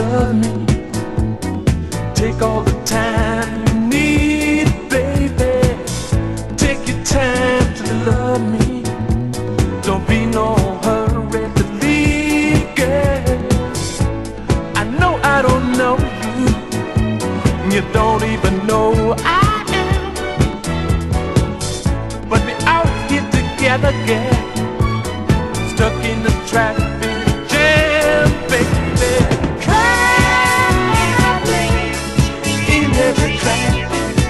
love me. Take all the time you need, baby. Take your time to love me. Don't be no hurry to leave, girl. I know I don't know you. You don't even know I am. But we're out here together, girl. Stuck in the traffic jam, baby. Traveling in every traffic.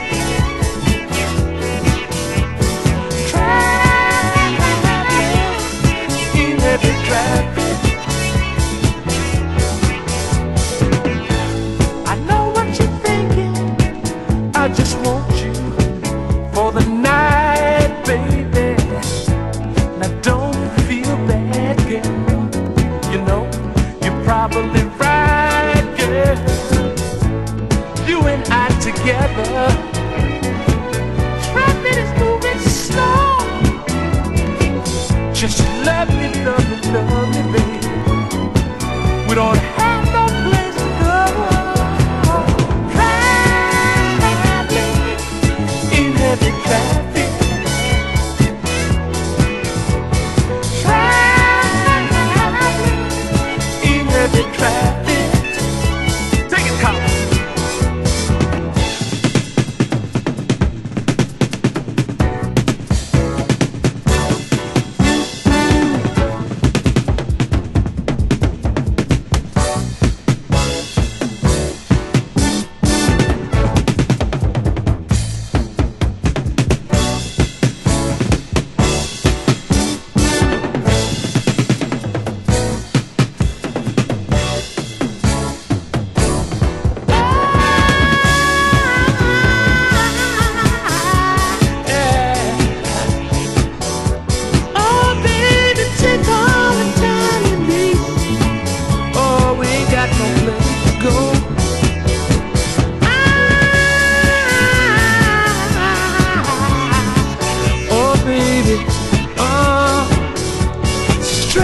Traveling in every traffic. I know what you're thinking. I just want you for the night, baby. Now don't feel bad, girl. You know, you're probably right, girl. You and I together. Traffic is moving slow. Just love me, baby. We don't